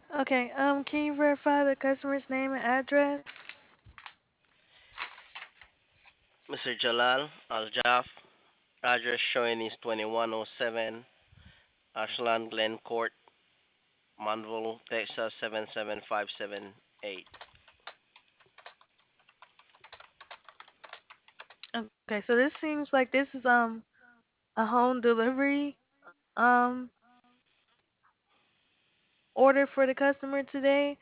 Okay, can you verify the customer's name and address? Mr. Jalal Al Jaf, address showing is 2107 Ashland Glen Court, Monville, Texas 77578. Okay, so this seems like this is a home delivery um order for the customer today.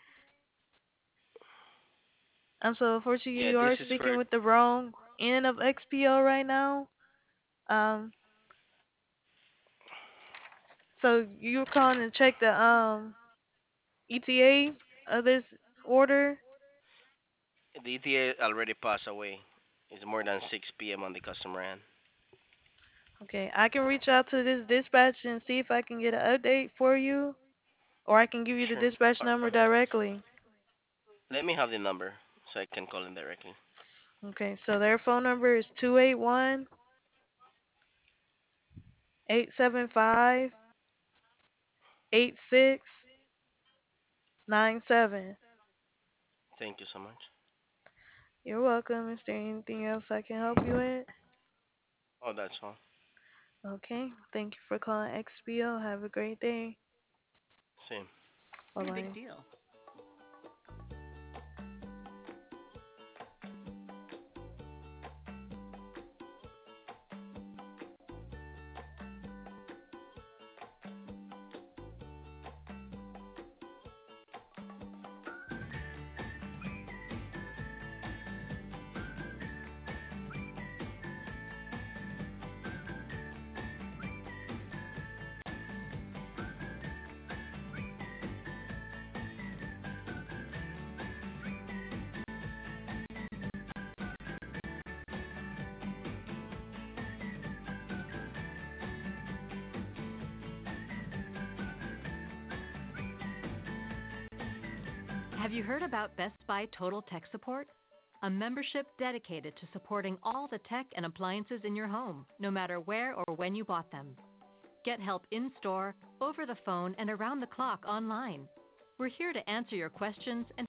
So unfortunately Yeah, you this are is speaking for with the wrong end of XPO right now. Um, so you're calling to check the ETA of this order. the ETA already passed away. It's more than 6 p.m. on the customer end. Okay, I can reach out to this dispatch and see if I can get an update for you, or I can give you the Sure. dispatch number directly. Let me have the number so I can call him directly. Okay, so their phone number is 281-875-8697. Thank you so much. You're welcome. Is there anything else I can help you with? Oh, that's all. Okay, thank you for calling XBO. Have a great day. Same. Bye bye. Have you heard about Best Buy Total Tech Support? A membership dedicated to supporting all the tech and appliances in your home, no matter where or when you bought them. Get help in store, over the phone, and around the clock online. We're here to answer your questions and